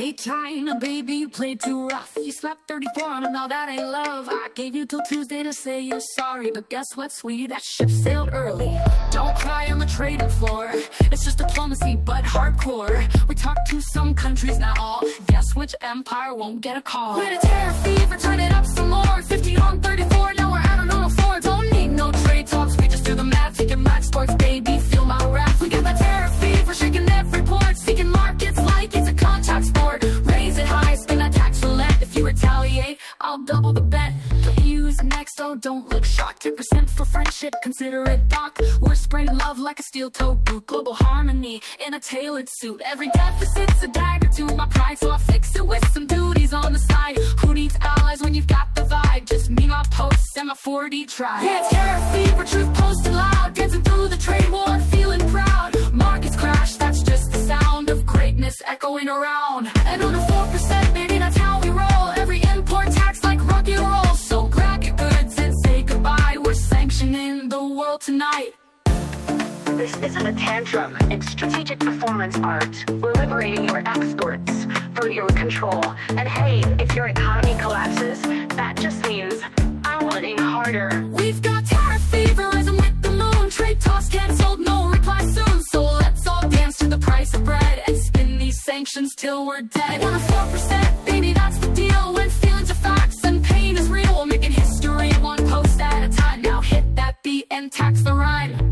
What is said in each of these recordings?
Hey China, baby, you played too rough. You slapped 34 on him, now that ain't love. I gave you till Tuesday to say you're sorry, but guess what, sweetie, that ship sailed early. Don't cry on the trading floor, it's just diplomacy, but hardcore. We talked to some countries, not all. Guess which empire won't get a call? We're a terror fever, turn it up some more. 50 on 34, now we're out on 104. Don't need no trade talks, we just do the math. Taking match sports, baby, feel my wrath. We got that terror fever, shaking every port. Seeking markets like it's a contact sport. Raise it high, spin that tax roulette. If you retaliate, I'll double the bet. The EU's next, oh don't look shocked. 10% for friendship, consider it docked. We're spraying love like a steel-toed boot. Global harmony in a tailored suit. Every deficit's a dagger to my pride, so I'll fix it with some duties on the side. Who needs allies when you've got the vibe? Just me, my posts, and my 4D tribe. Yeah, terror fever, truth posted loud. Dancing through the trade war, feeling proud. Markets crash, that's just the sound of greatness echoing around. And on the 4%, baby, that's how we roll. Every import tax like rock and roll. So grab your goods and say goodbye. We're sanctioning the world tonight. This isn't a tantrum, it's strategic performance art. We're liberating your exports from your control. And hey, if your economy collapses, that just means I'm working harder. We've got tariff fever rising with the moon. Trade talks cancelled, no reply soon. So let's all dance to the price of bread and spin these sanctions till we're dead. 104%, baby, that's the deal. When feelings are facts and pain is real, we're making history one post at a time. Now hit that beat and tax the rhyme.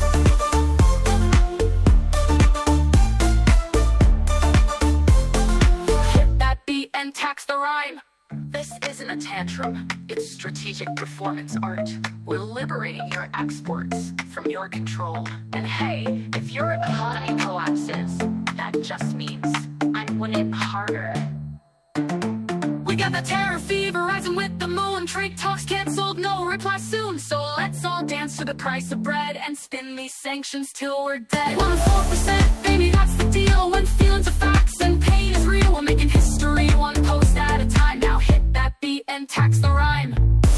And tax the rhyme. This isn't a tantrum, it's strategic performance art. We're liberating your exports from your control. And hey, if your economy collapses, that just means I'm winning harder. We got the terror fever rising with the moon. Trade talks cancelled, no reply soon. So let's all dance to the price of bread and spin these sanctions till we're dead. 104%, baby, that's the deal. When feelings are facts and pain is real, we're making history one post at a time. Now hit that beat and tax the rhyme.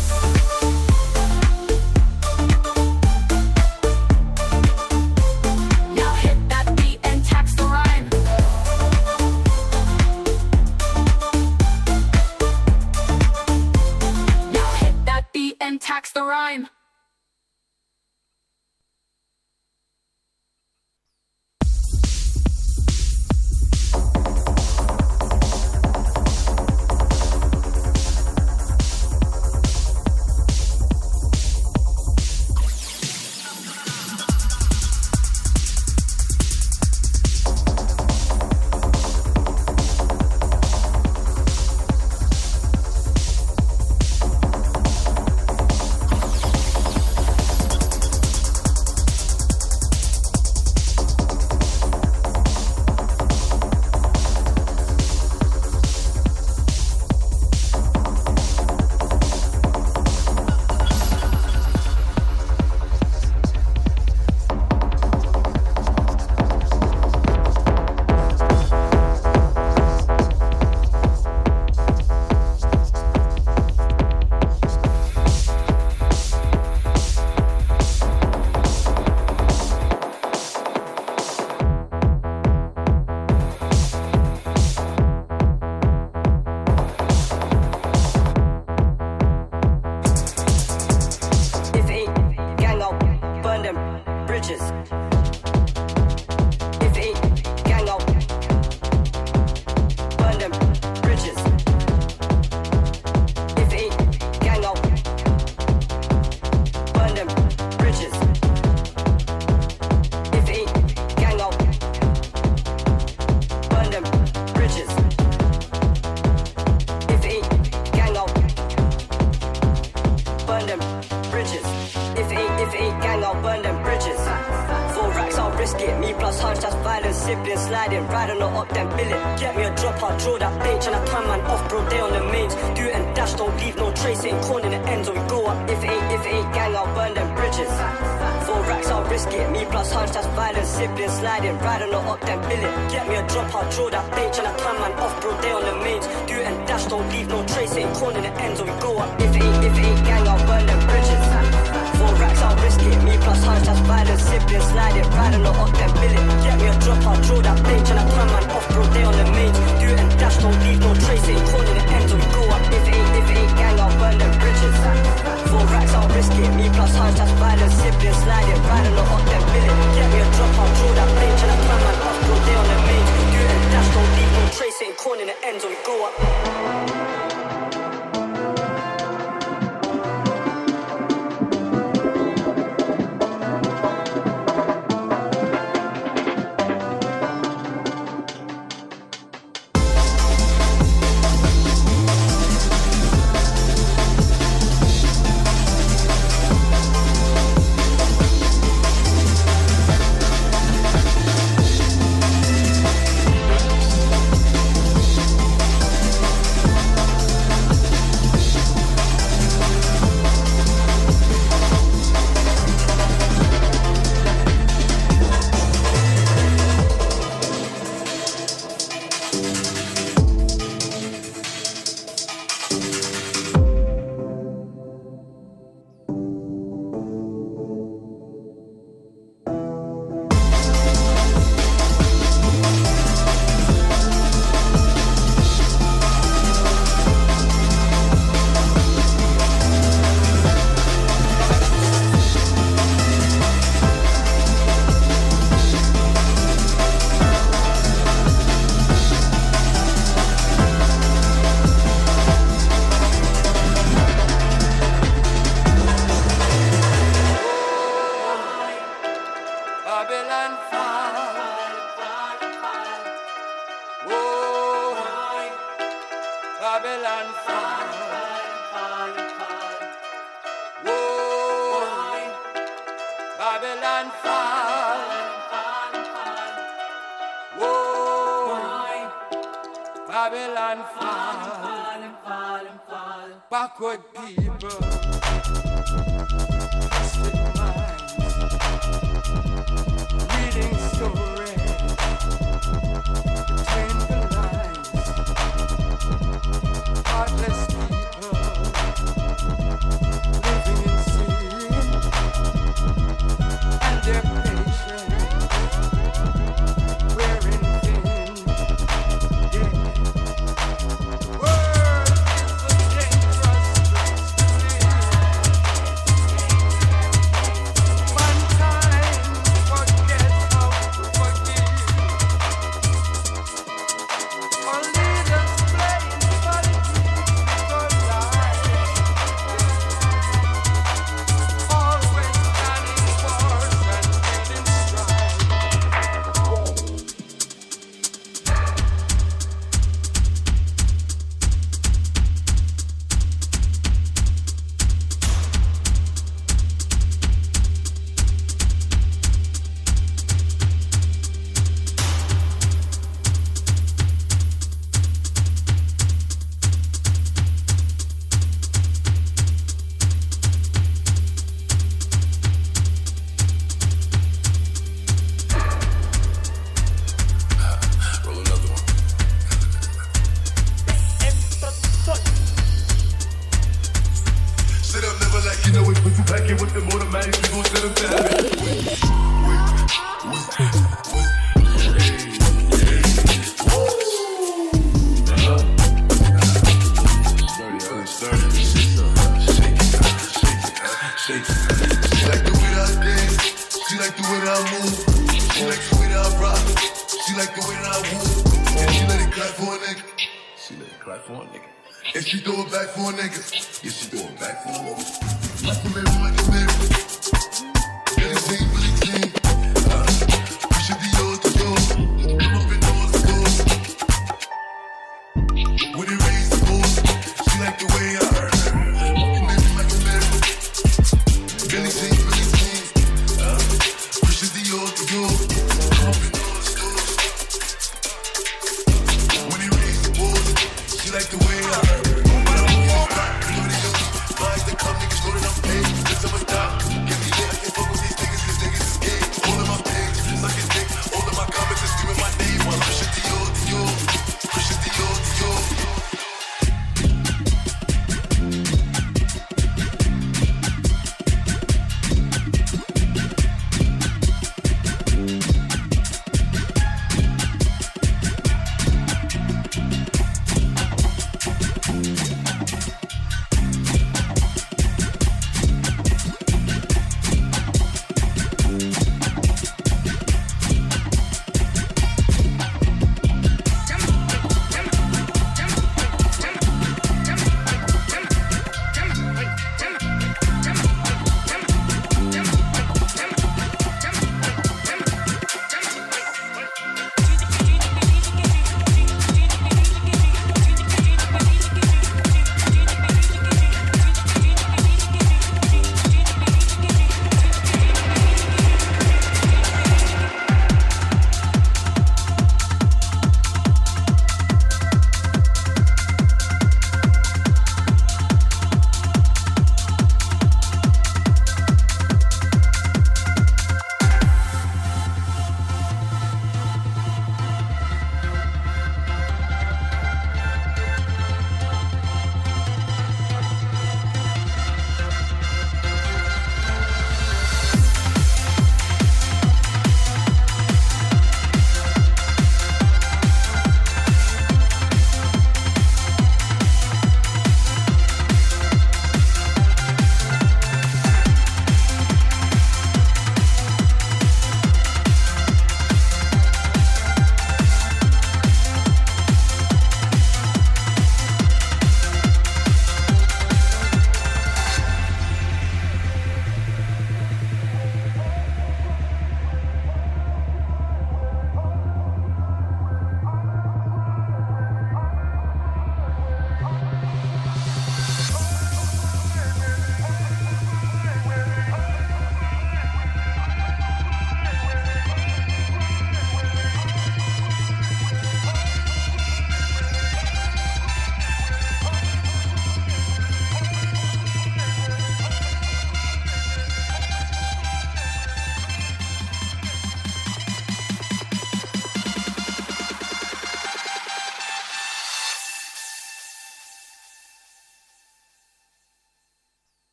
Now hit that beat and tax the rhyme. Now hit that beat and tax the rhyme. Sliding, riding up them billet. Get me a drop, I'll draw that page and I turn man off, bro, they on the mains. Do it and dash. tracing, corner the ends or we go up. If it ain't gang, I'll burn them bridges. 4 racks, I'll risk it. Me plus house, that's violence. Siblings, slide it, riding or up them billing. Get me a drop, I'll draw that plane. Till I turn my off, all day on the main. Do it and dash, don't leave, no tracing, corner the ends or we go up. Backward people, twisted minds, reading stories between the lines. Heartless people, living in sin, and their patience wearing thin. Yeah.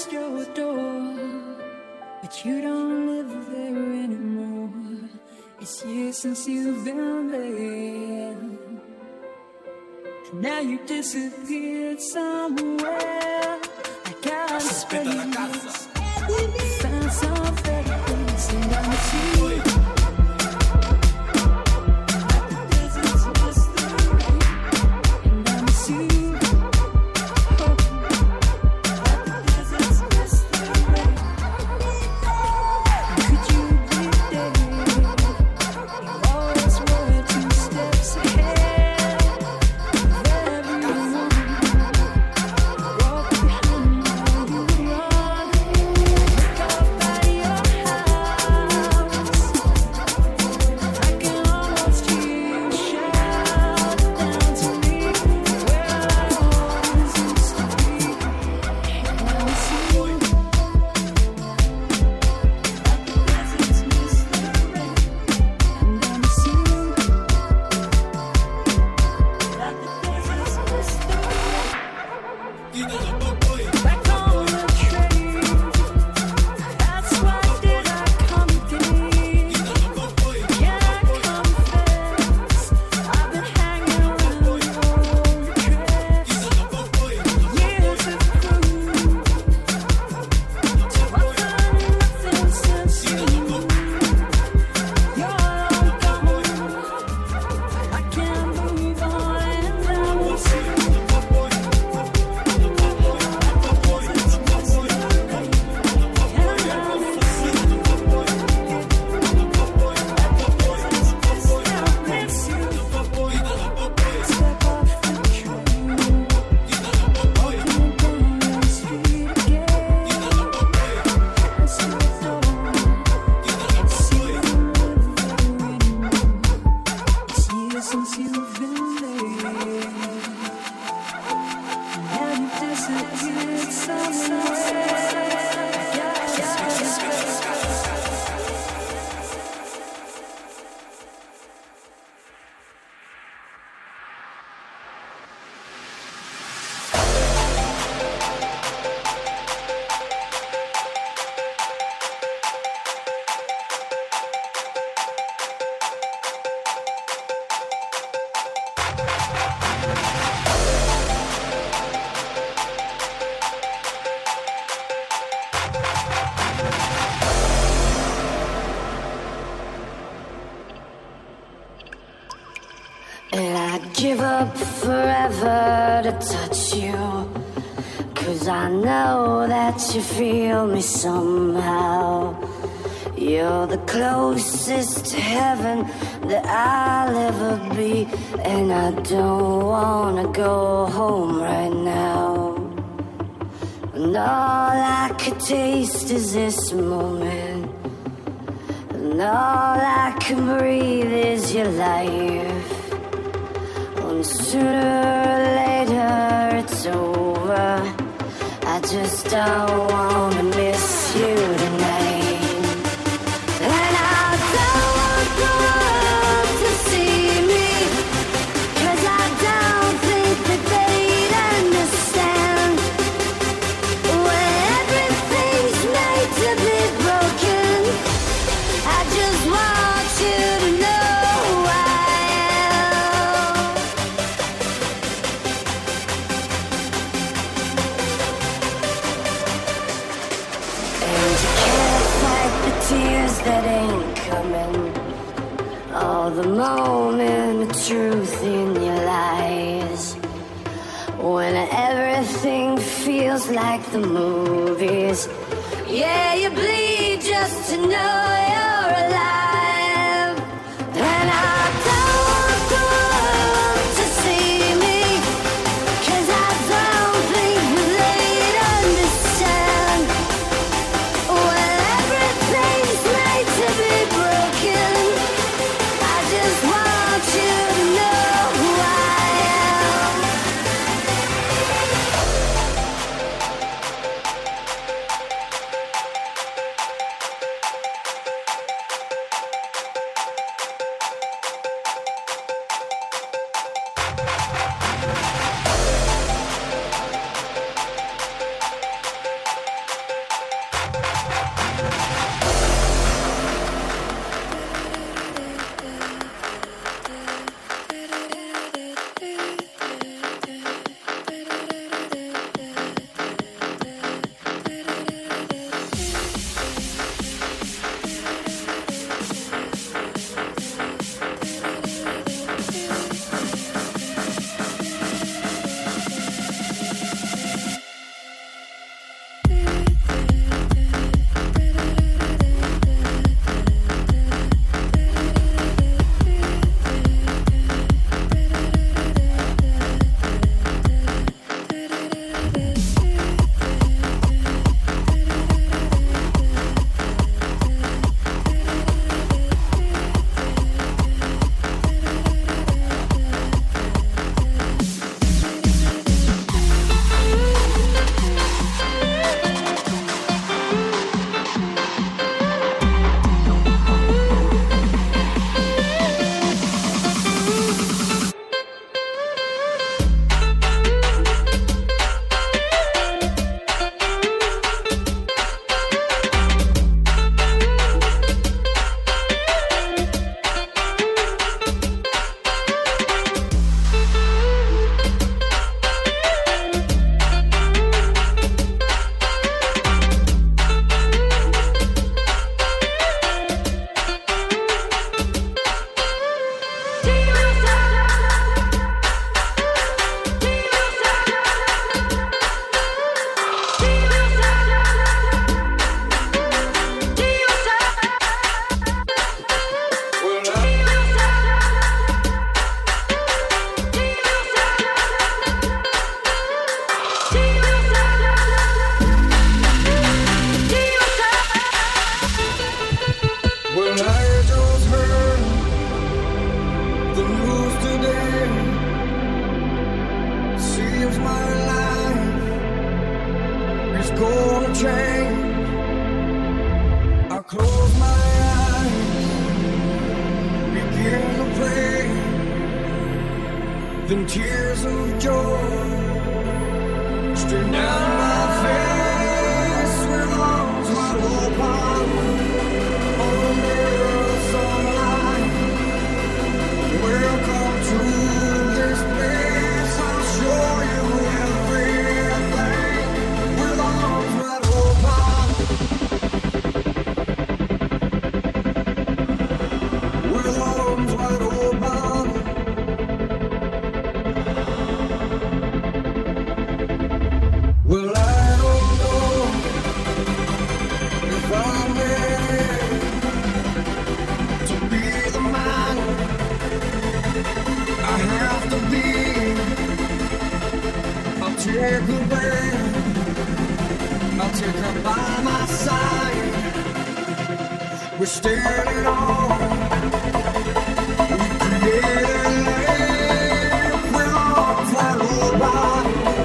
past your door, but you don't live there anymore. It's years since you've been there, and now you disappeared somewhere. I got space. Found some better things, and I miss you. And I'd give up forever to touch you, 'cause I know that you feel me somehow. You're the closest to heaven that I'll ever be, and I don't wanna go home right now. And all I could taste is this moment, and all I can breathe is your life. And sooner or later it's over, I just don't wanna miss you tonight. And I don't want the world to see me, 'cause I don't think that they'd understand when everything's made to be broken. I just want you to know who I am. And you can't fight the tears that ain't coming, or the moment of truth in your lies, when everything feels like the movies. Yeah, you bleed just to know you're alive. And I don't want the world to see me, 'cause I don't think they'd understand when everything's made to be broken. I just want you to know who I am. then tears of joy stream down my face with arms wide open under the sunlight. Welcome to this place, I'll show you everything with arms wide open. With arms wide open. Well, I don't know if I'm ready to be the man I have to be. I'll take her back, I'll take her by my side. We're standing on, we created life with arms wide open.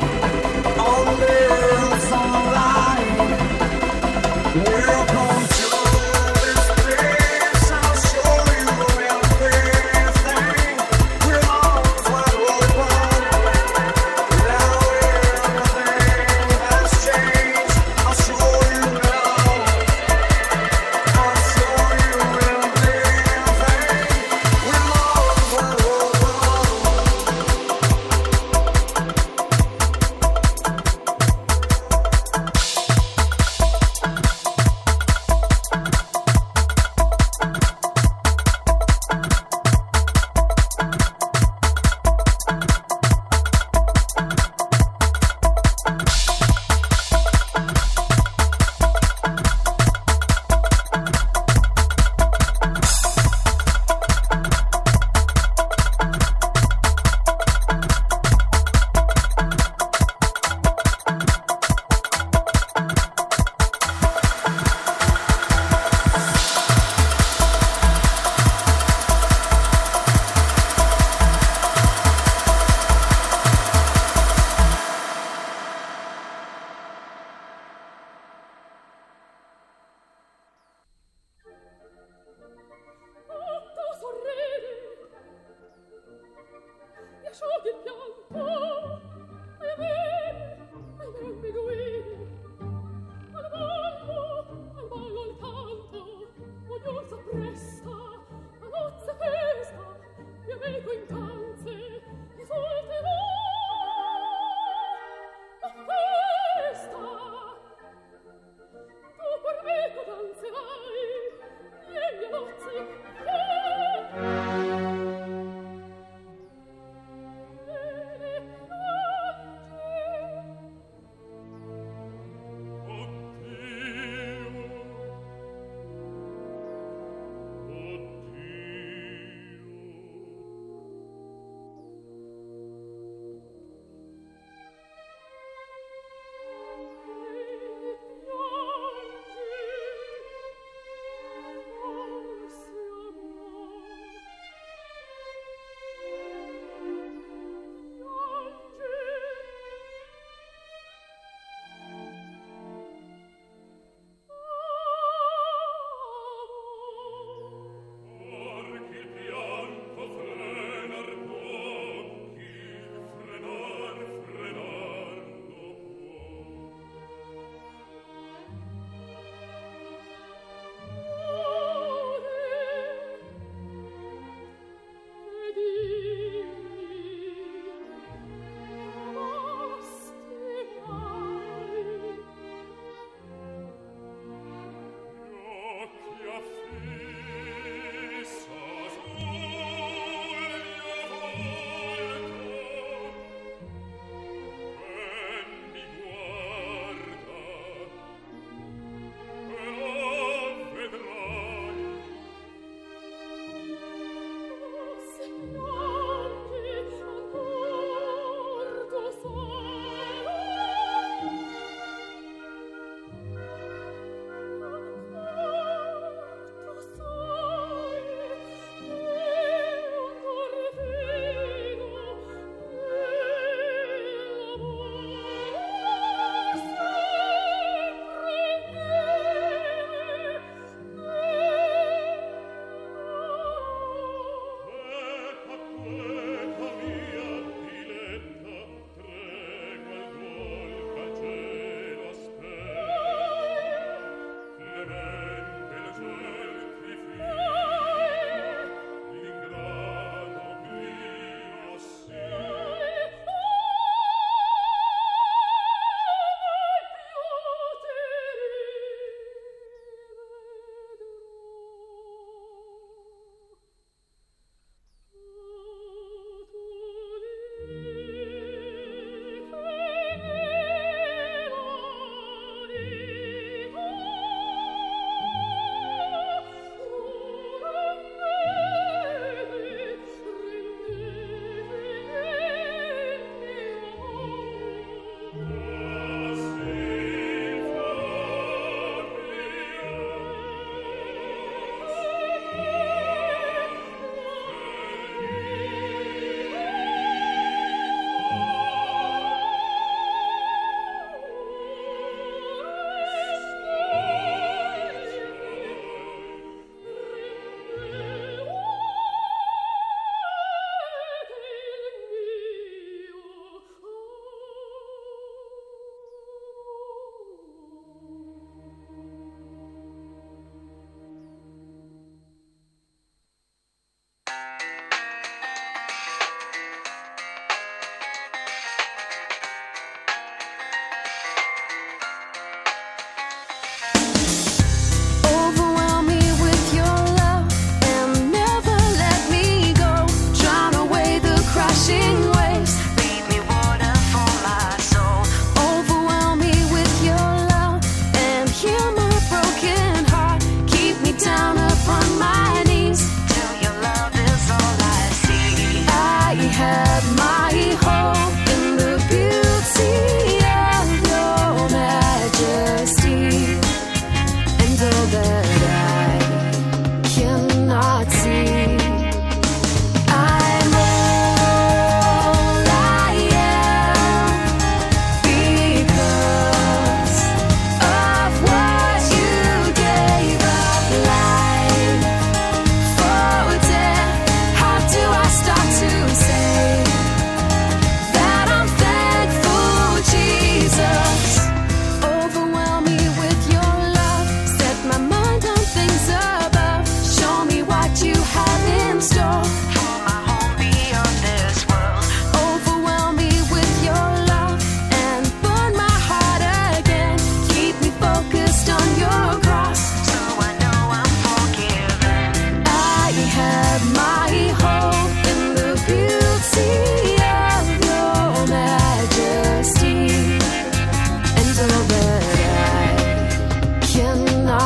Welcome to this place, I'll show you everything with arms wide open. Now everything has changed, I'll show you now. I'll show you everything with arms wide open.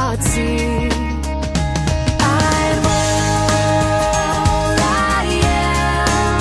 party. I'm all I am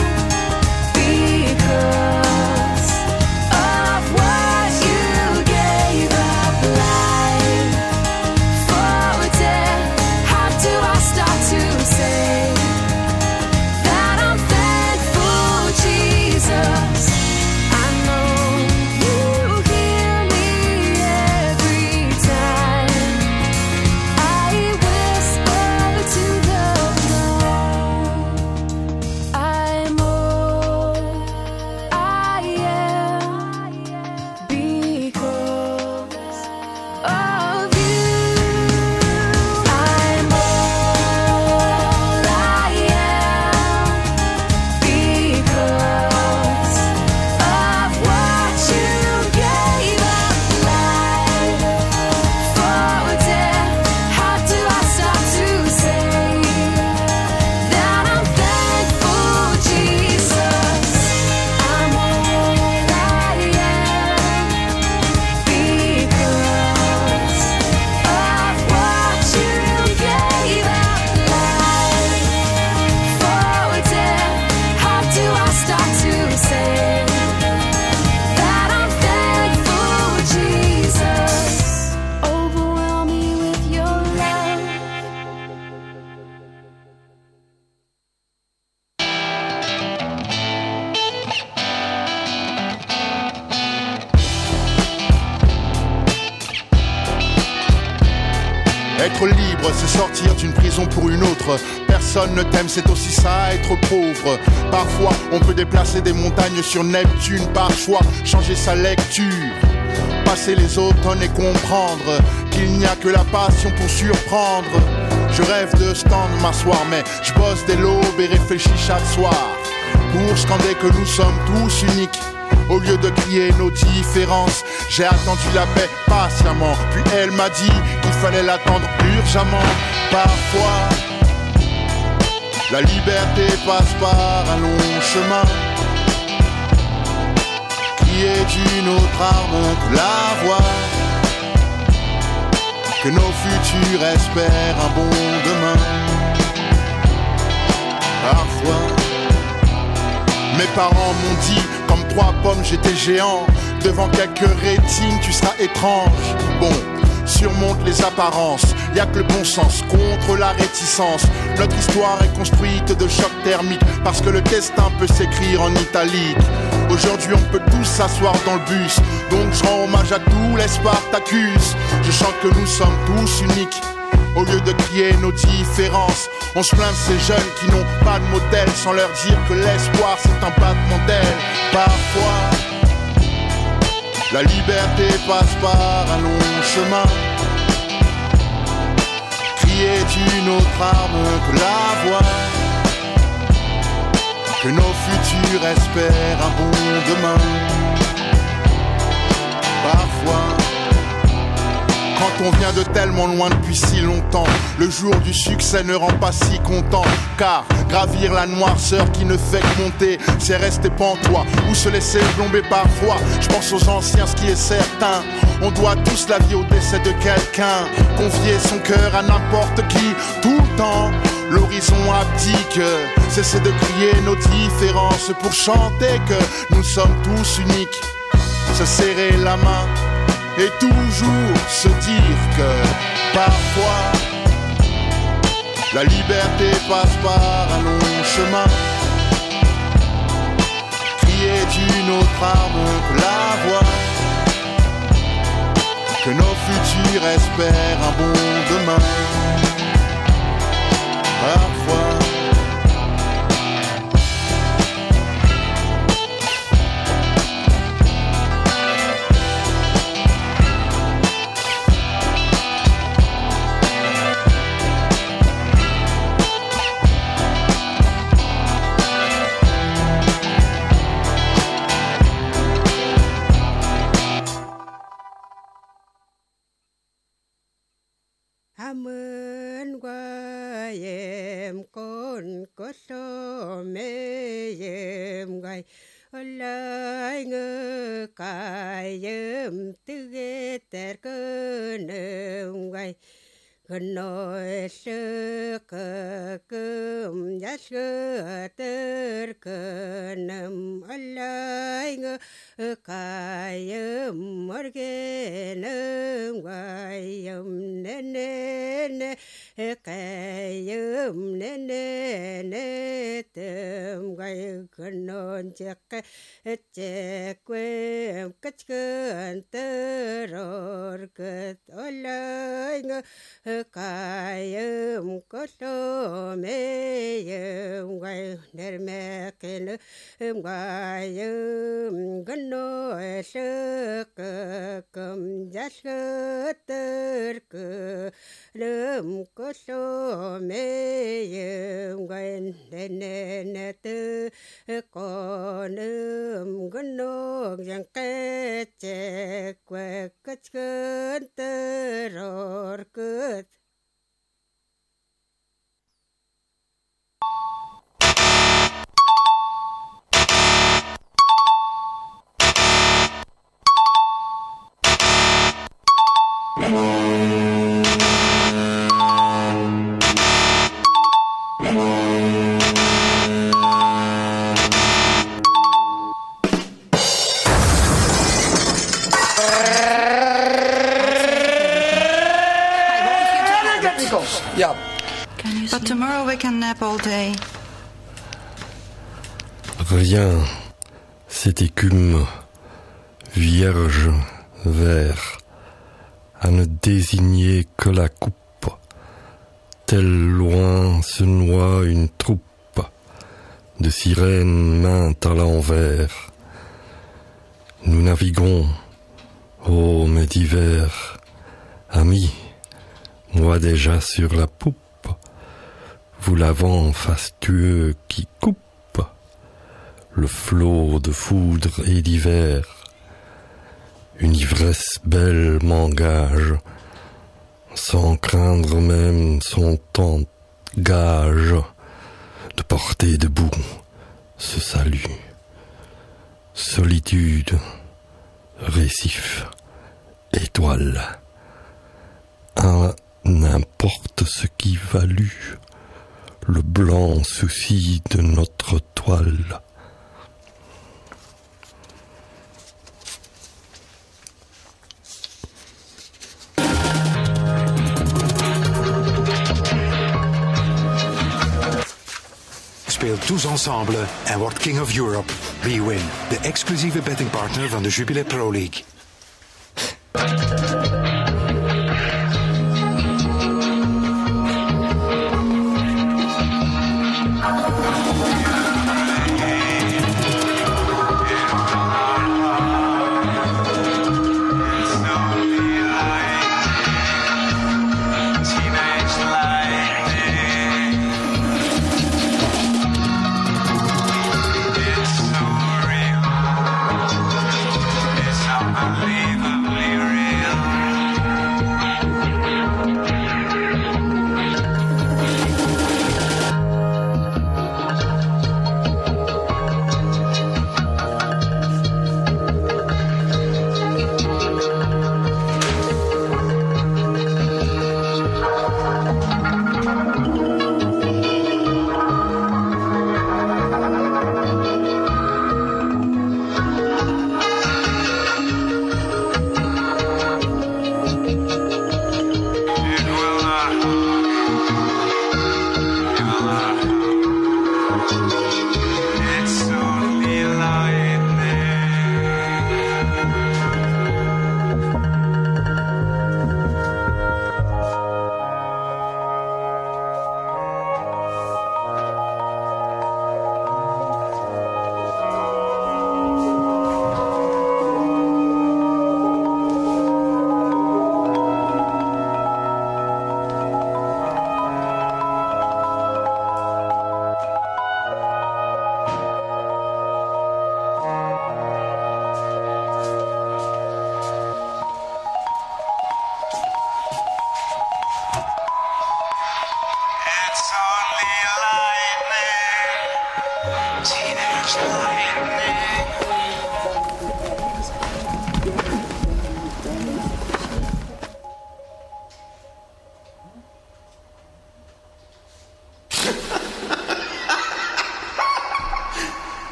because of what you gave up life for death. How do I start to say that I'm thankful, Jesus? I know you hear me every time I whisper to the throne. I'm all I am because of you. I'm all I am because of what you gave up life for death. How do I start to say that I'm thankful, Jesus? I'm all I am because of what you gave up life for death. How do I start to say that I'm thankful, Jesus? Overwhelm me with your love. Être libre, c'est sortir d'une prison pour une autre. Personne ne t'aime, c'est aussi ça, être pauvre. Parfois, on peut déplacer des montagnes sur Neptune par choix, changer sa lecture. Passer les automnes et comprendre qu'il n'y a que la passion pour surprendre. Je rêve de stand m'asseoir, mais je bosse dès l'aube et réfléchis chaque soir pour scander que nous sommes tous uniques. Au lieu de crier nos différences, j'ai attendu la paix patiemment. Puis elle m'a dit qu'il fallait l'attendre urgemment. Parfois, la liberté passe par un long chemin qui est d'une autre arme que la voix. Que nos futurs espèrent un bon demain. Parfois, mes parents m'ont dit, comme 3 pommes j'étais géant. Devant quelques rétines tu seras étrange. Bon, surmonte les apparences, y a que le bon sens contre la réticence. Notre histoire est construite de chocs thermiques, parce que le destin peut s'écrire en italique. Aujourd'hui on peut tous s'asseoir dans le bus, donc je rends hommage à tous les Spartacus. Je chante que nous sommes tous uniques. Au lieu de crier nos différences, on se plaint de ces jeunes qui n'ont pas de modèle, sans leur dire que l'espoir c'est un battement d'aile. Parfois, la liberté passe par un long chemin qui est une autre arme que la voix. Que nos futurs espèrent un bon demain. Parfois, quand on vient de tellement loin depuis si longtemps, le jour du succès ne rend pas si content. Car gravir la noirceur qui ne fait que monter, c'est rester pantois ou se laisser plomber parfois. Je pense aux anciens, ce qui est certain, on doit tous la vie au décès de quelqu'un. Confier son cœur à n'importe qui, tout le temps. L'horizon abdique, cesser de crier nos différences pour chanter que nous sommes tous uniques. Se serrer la main et toujours se dire que parfois la liberté passe par un long chemin qui est une autre arme que la voix. Que nos futurs espèrent un bon demain. Parfois, Amen guayem con coso meyem guay olay ngơ cayem tư ghê tẹt cơ nơm guay Gnoeskum jasgeter kenem alaing kayem morgenem wayem nene kayem nene tem gay gnon cek cekwem kecken teror ket alaing kayem kosomeyem gay nermeken gayem gnoeskum jasgeter kenem kosomeyem gay nene konem gnog yang kecek kecken teror ket. Yeah. But tomorrow we can nap all day. Rien, cette écume vierge, vert, à ne désigner que la coupe, tel loin se noie une troupe de sirènes maintes à l'envers. Nous naviguons, ô mes divers amis, moi déjà sur la poupe, vous l'avant fastueux qui coupe le flot de foudre et d'hiver. Une ivresse belle m'engage, sans craindre même son temps gage, de porter debout ce salut. Solitude, récif, étoile, n'importe ce qui valut le blanc souci de notre toile. Speel tous ensemble en word King of Europe. BWIN, de exclusieve bettingpartner van de Jubilee Pro League.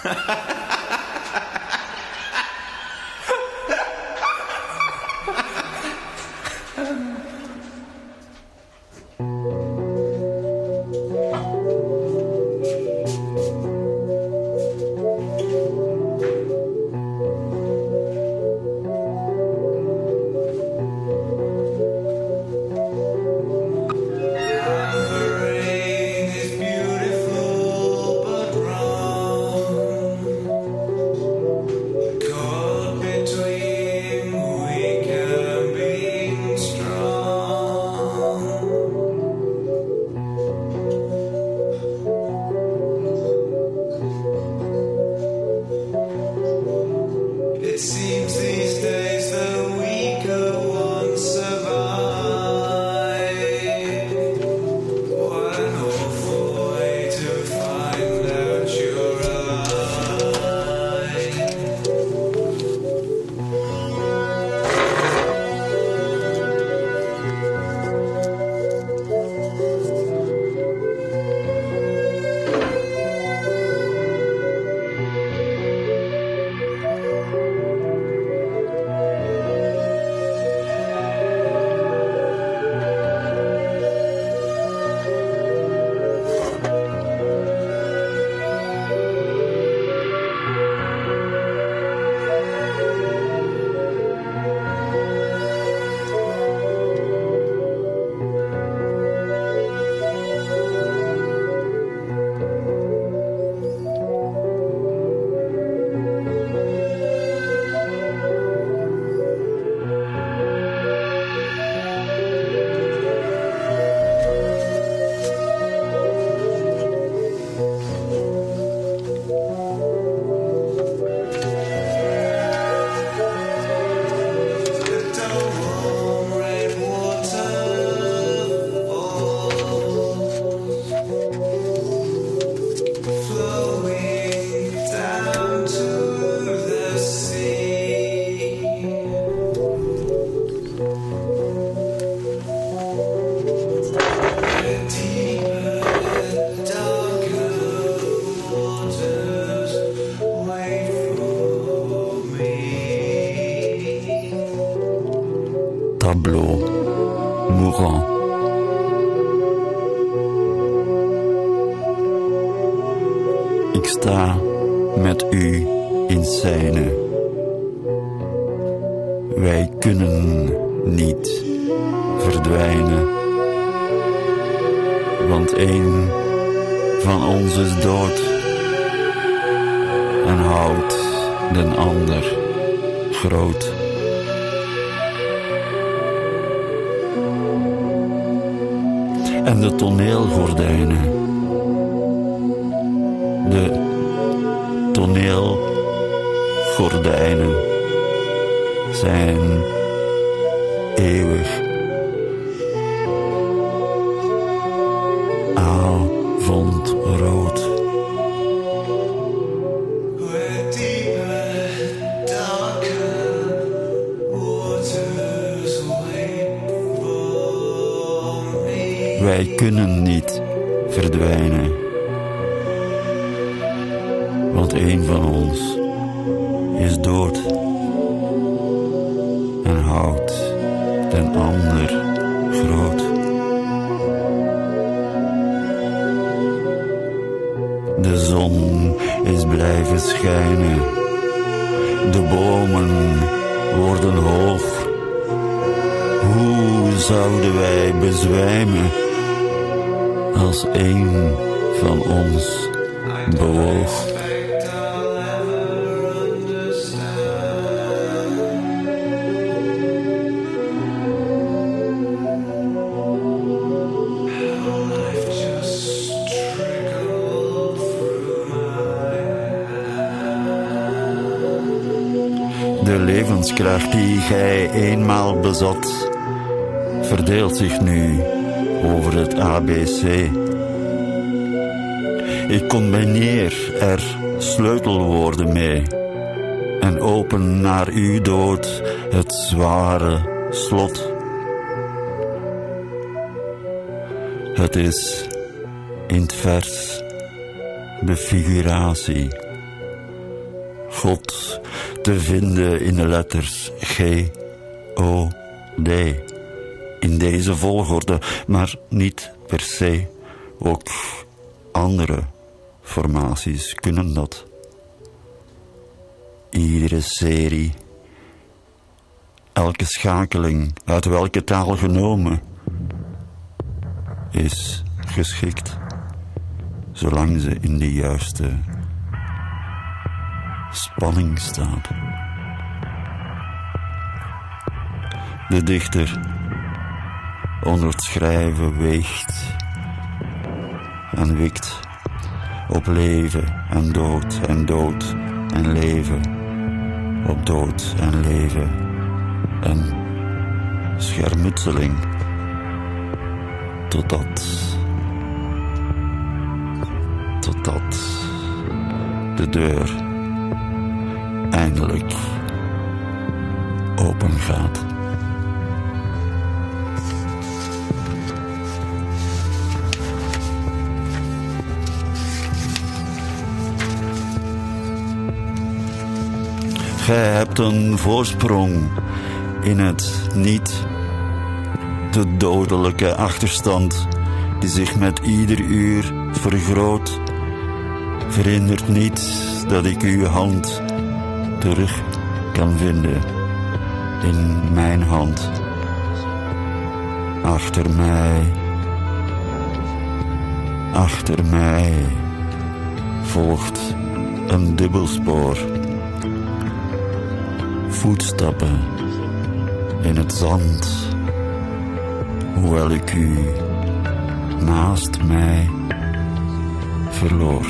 tableau mourant. Ik sta met u in scène. Wij kunnen niet verdwijnen, want een van ons is dood en houdt den ander groot. En de toneelgordijnen, de toneelgordijnen zijn eeuwig. Avondrood. Wij kunnen niet verdwijnen, want een van ons is dood en houdt den ander groot. De zon is blijven schijnen, de bomen worden hoog. Hoe zouden wij bezwijmen als een van ons bewoog? De levenskracht die gij eenmaal bezat, verdeelt zich nu over het ABC. Ik combineer er sleutelwoorden mee en open naar uw dood het zware slot. Het is in het vers de figuratie God te vinden in de letters G, O, D. In deze volgorde, maar niet per se. Ook andere formaties kunnen dat. Iedere serie, elke schakeling, uit welke taal genomen, is geschikt, zolang ze in de juiste spanning staat. De dichter onder het schrijven weegt en wikt op leven en dood en dood en leven, op dood en leven en schermutseling, totdat de deur eindelijk open gaat. Gij hebt een voorsprong in het niet, de dodelijke achterstand die zich met ieder uur vergroot, verhindert niet dat ik uw hand terug kan vinden in mijn hand. Achter mij volgt een dubbelspoor. Voetstappen in het zand, hoewel ik u naast mij verloor.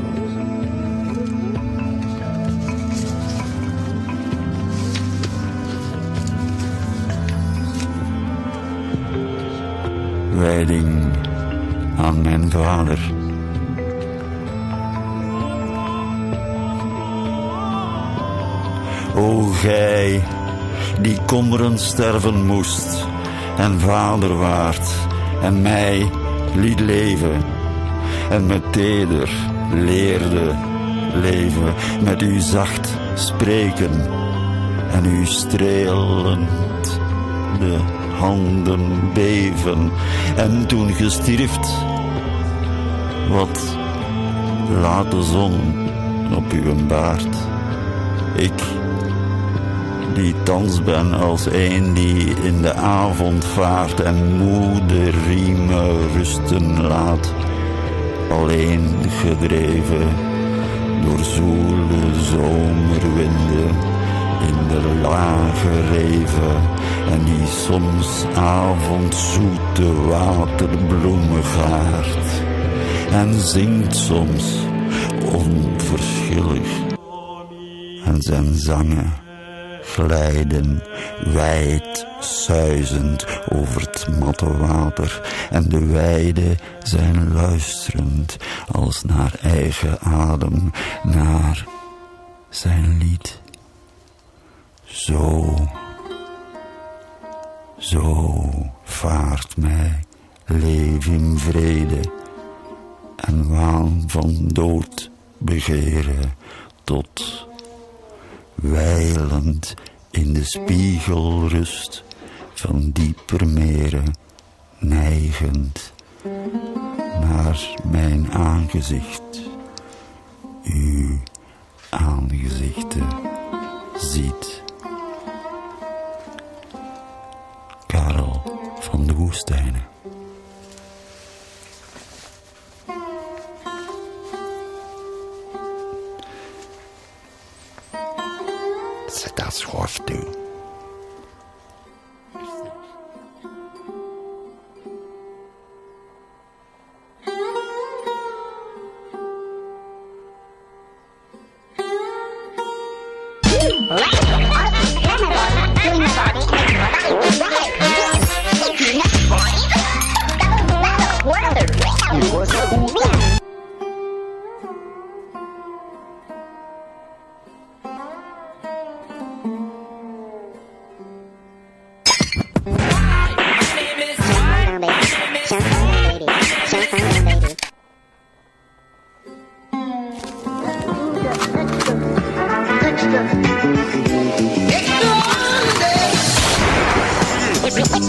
Wijding aan mijn vader. O gij, die kommerend sterven moest, en vader waart, en mij liet leven, en met teder leerde leven, met u zacht spreken, en u strelend de handen beven, en toen gestierft, wat laat de zon op uw baard. Ik, die thans ben als een die in de avond vaart en moe de riemen rusten laat, alleen gedreven door zoele zomerwinden in de lage reven, en die soms avondzoete waterbloemen gaart en zingt soms onverschillig, en zijn zangen glijden wijd suizend over het matte water, en de weiden zijn luisterend als naar eigen adem, naar zijn lied. Zo vaart mij leef in vrede en waan van dood begeren, tot wijlend in de spiegelrust van dieper meren, neigend naar mijn aangezicht, uw aangezichten ziet. Karel van de Woestijnen. Zet dat schorf toe.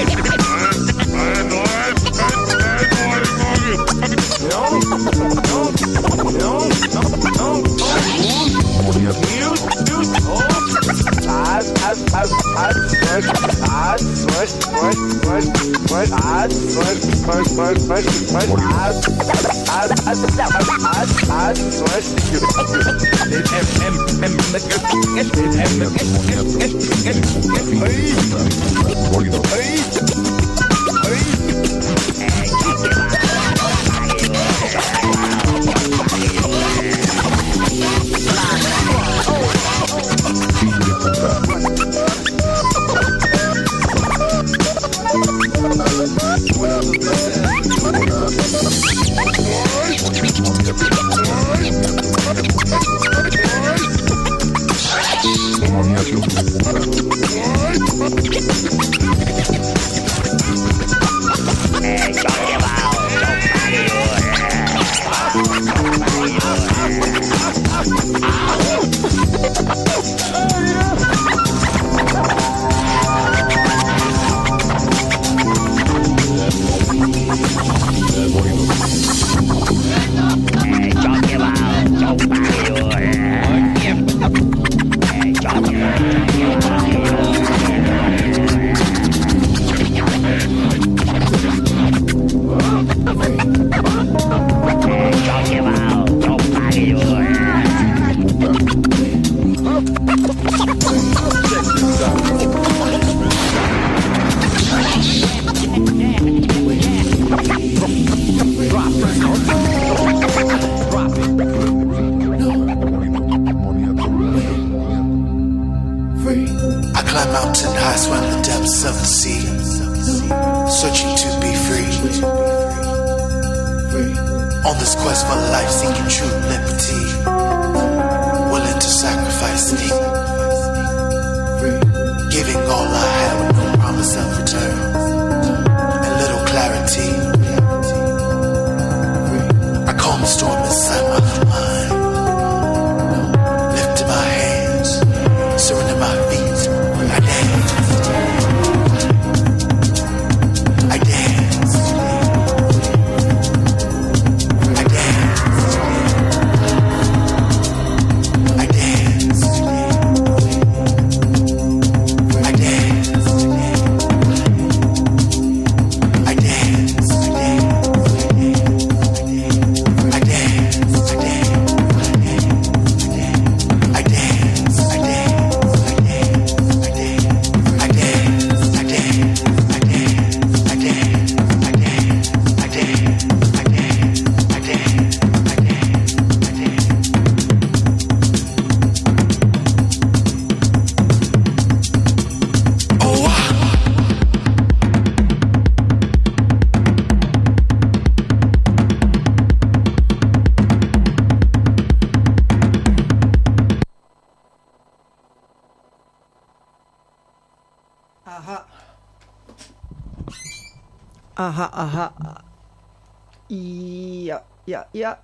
Yeah.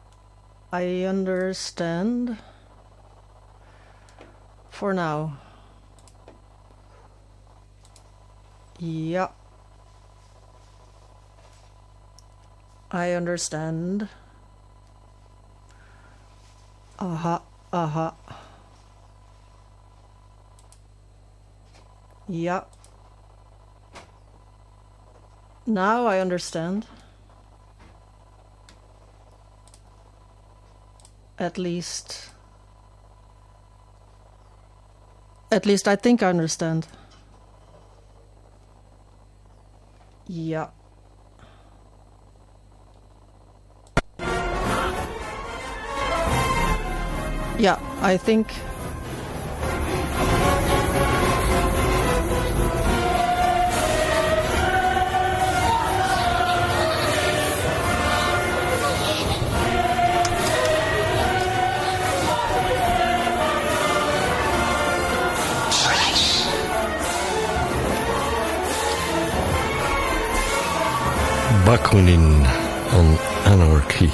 I understand. For now. Yeah. I understand. Yeah. Now I understand. At least I think I understand. Yeah. Yeah, I think. Bakunin on anarchy.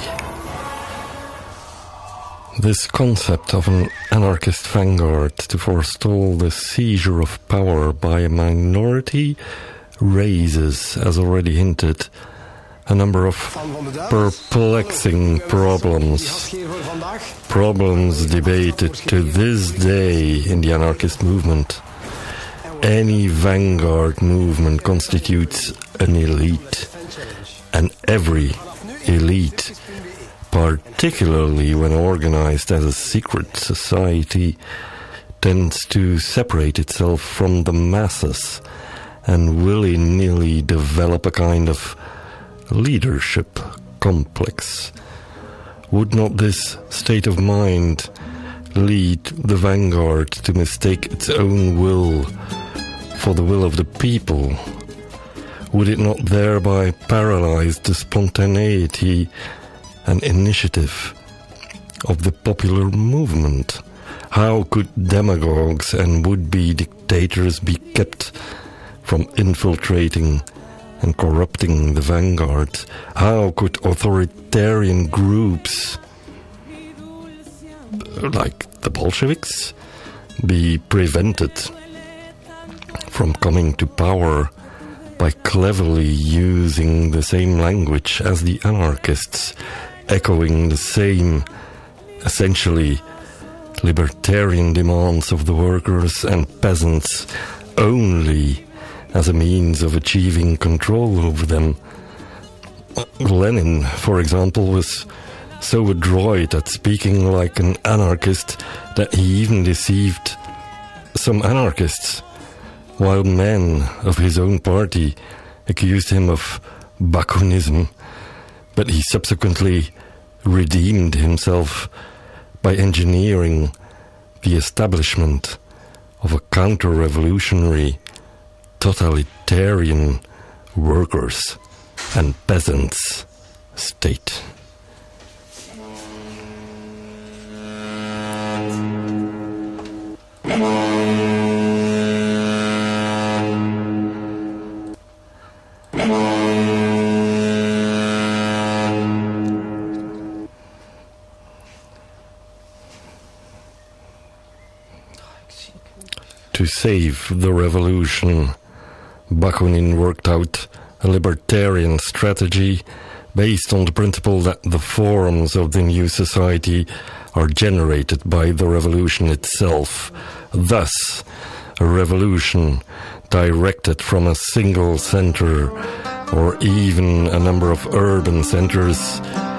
This concept of an anarchist vanguard to forestall the seizure of power by a minority raises, as already hinted, a number of perplexing problems. Problems debated to this day in the anarchist movement. Any vanguard movement constitutes an elite, and every elite, particularly when organized as a secret society, tends to separate itself from the masses and willy-nilly develop a kind of leadership complex. Would not this state of mind lead the vanguard to mistake its own will for the will of the people? Would it not thereby paralyze the spontaneity and initiative of the popular movement? How could demagogues and would-be dictators be kept from infiltrating and corrupting the vanguard? How could authoritarian groups like the Bolsheviks be prevented from coming to power by cleverly using the same language as the anarchists, echoing the same, essentially libertarian demands of the workers and peasants only as a means of achieving control over them? Lenin, for example, was so adroit at speaking like an anarchist that he even deceived some anarchists, while men of his own party accused him of Bakunism, but he subsequently redeemed himself by engineering the establishment of a counter-revolutionary, totalitarian workers' and peasants' state. To save the revolution, Bakunin worked out a libertarian strategy based on the principle that the forms of the new society are generated by the revolution itself. Thus, a revolution directed from a single center or even a number of urban centers